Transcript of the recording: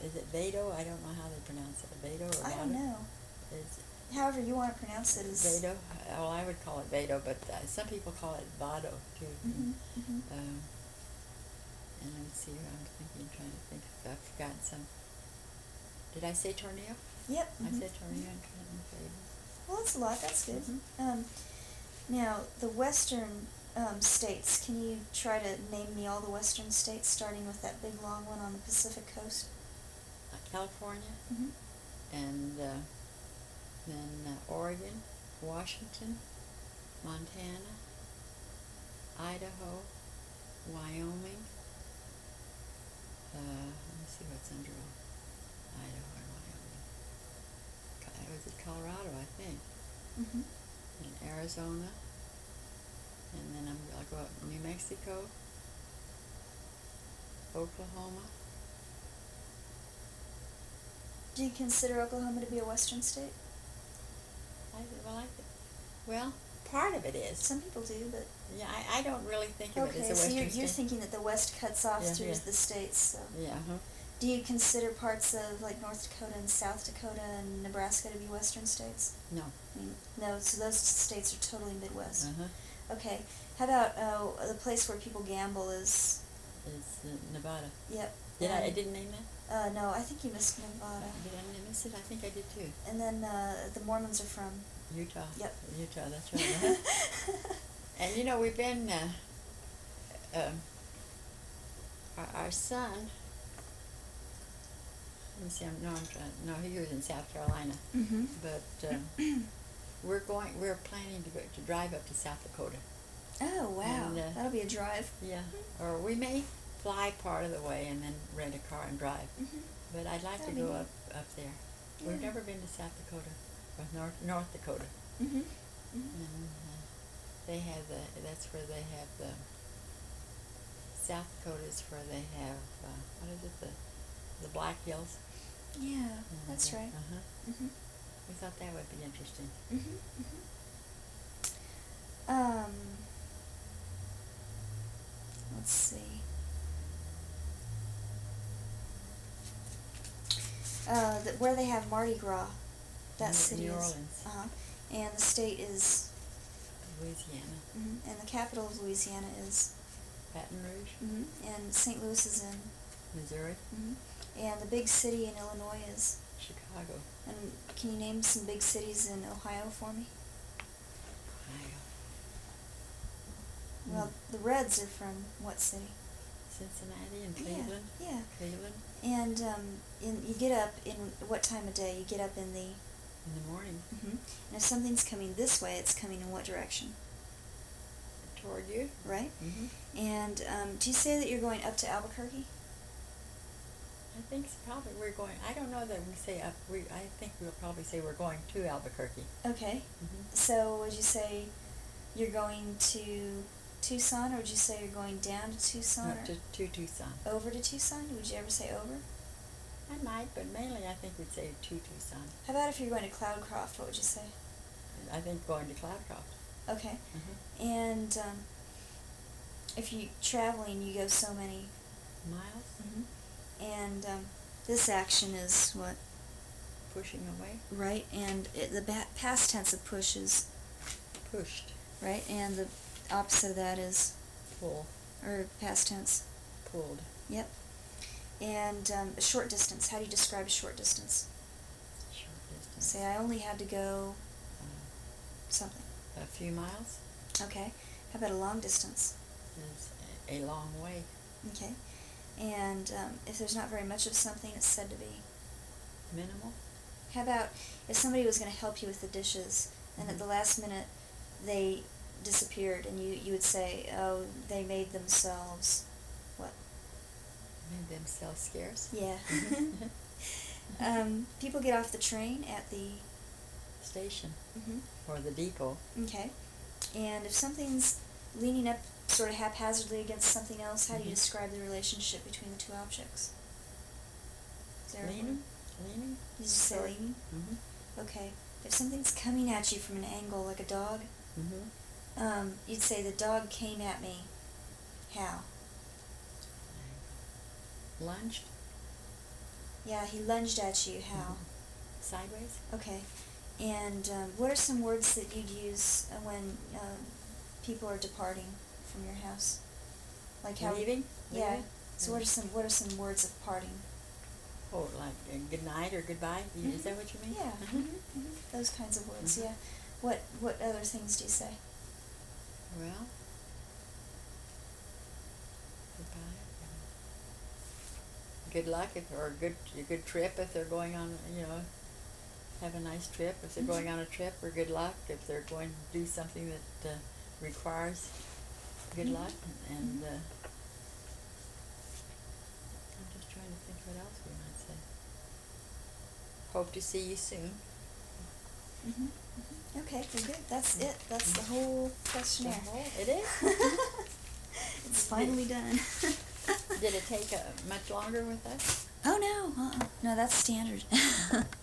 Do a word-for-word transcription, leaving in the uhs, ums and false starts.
is it Vado? I don't know how they pronounce it. Vado or I don't Vado? know. Is However you want to pronounce it is... Vado? Well, I would call it Vado, but uh, some people call it Vado too. Mm-hmm, mm-hmm. Um, and let me see. I'm thinking, trying to think if I've forgotten some. Did I say Tornillo? Yep. I Mm-hmm. said Tornillo and Trenton Vado. Well, that's a lot. That's good. Mm-hmm. Um, now, the western um, states, can you try to name me all the western states, starting with that big long one on the Pacific coast? Uh, California, Mm-hmm. and uh, then uh, Oregon, Washington, Montana, Idaho, Wyoming. Uh, let me see what's under Idaho and Wyoming. Co- Was it Colorado, I think? Mm-hmm. And Arizona. And then I'm, I'll go up New Mexico, Oklahoma. Do you consider Oklahoma to be a western state? I, well, I, well, part of it is. Some people do, but... Yeah, I, I don't really think of it as Okay, a so western you're, you're state. thinking that the west cuts off Yeah, through yeah. the states, so... Yeah, uh-huh. Do you consider parts of, like, North Dakota and South Dakota and Nebraska to be western states? No. I mean, no, so those states are totally Midwest. Uh-huh. Okay, how about uh, the place where people gamble is... It's uh, Nevada. Yep. Did I, I and- didn't name that? Uh, no, I think you missed Nevada. Did I miss it? I think I did too. And then uh, the Mormons are from... Utah. Yep. Utah, that's right. Uh-huh. And you know, we've been, uh, um, our, our son, let me see, I'm, no, I'm trying, no, he was in South Carolina, Mm-hmm. but um, we're going, we're planning to go, to drive up to South Dakota. Oh, wow. And, uh, That'll be a drive. Yeah, or we may fly part of the way and then rent a car and drive. Mm-hmm. But I'd like That'd to be go neat. up, up there. Yeah. We've never been to South Dakota, or North, North Dakota. Mm-hmm. Mm-hmm. And uh, they have the, that's where they have the, South Dakota is where they have, uh, what is it, the, the Black Hills? Yeah, And, that's uh, right. Uh-huh. Mm-hmm. We thought that would be interesting. Mm-hmm. Mm-hmm. Um, let's see. Uh, the, where they have Mardi Gras, that New- city New is... Orleans. Uh-huh. And the state is... Louisiana. Mm-hmm. And the capital of Louisiana is... Baton Rouge. Mm-hmm. And Saint Louis is in... Missouri. Mm-hmm. And the big city in Illinois is... Chicago. And can you name some big cities in Ohio for me? Ohio. Well, the Reds are from what city? Cincinnati and Yeah, Cleveland. yeah. Cleveland. And um, in, you get up in what time of day? You get up in the... In the morning. Mm-hmm. And if something's coming this way, it's coming in what direction? Toward you. Right? Mm-hmm. And um, do you say that you're going up to Albuquerque? I think s- probably we're going, I don't know that we say up, we, I think we'll probably say we're going to Albuquerque. Okay. Mm-hmm. So would you say you're going to Tucson, or would you say you're going down to Tucson? No, or to, to Tucson. over to Tucson? Would you ever say over? I might, but mainly I think we'd say to Tucson. How about if you're going to Cloudcroft, what would you say? I think going to Cloudcroft. Okay. Mm-hmm. And um, if you traveling, you go so many... Miles. Mm-hmm. And um, this action is what? Pushing away. Right, and it, the ba- past tense of push is... Pushed. Right, and the opposite of that is... Pull. Or past tense. Pulled. Yep. And um, a short distance, how do you describe a short distance? Short distance. Say, I only had to go Uh, something. a few miles Okay. How about a long distance? is a, a long way. Okay. And um, if there's not very much of something, it's said to be... Minimal. How about if somebody was going to help you with the dishes, and at the last minute they disappeared, and you, you would say, oh, they made themselves... What? Made themselves scarce. Yeah. um, people get off the train at the... Station. Mm-hmm. Or the depot. Okay. And if something's leaning up sort of haphazardly against something else, how do you Mhm. describe the relationship between the two objects? Is there a Leaning. word? Leaning. Did you say Sorry. leaning? Mm-hmm. Okay. If something's coming at you from an angle, like a dog, Mm-hmm. um, you'd say the dog came at me. How? Lunged. Yeah, he lunged at you. How? Sideways. Okay. And um, what are some words that you'd use uh, when uh, people are departing from your house? Like how? Leaving? Yeah. Leaving? So what are some what are some words of parting? Oh, like uh, good night or goodbye? You- Is that what you mean? Yeah. Mhm. Mm-hmm. Mm-hmm. Those kinds of words. Mhm. Yeah. What what other things do you say? Well, goodbye. Good luck if, or a good a good trip if they're going on. You know, have a nice trip if they're going Mhm. on a trip, or good luck if they're going to do something that uh, requires good Mhm. luck. And Mhm. uh, I'm just trying to think what else we might say. Hope to see you soon. Mhm. Mhm. Okay. Well, good. That's it. That's the whole questionnaire. The whole- it is? It's finally done. Did it take uh, much longer with us? Oh no. Uh-uh. No, that's standard.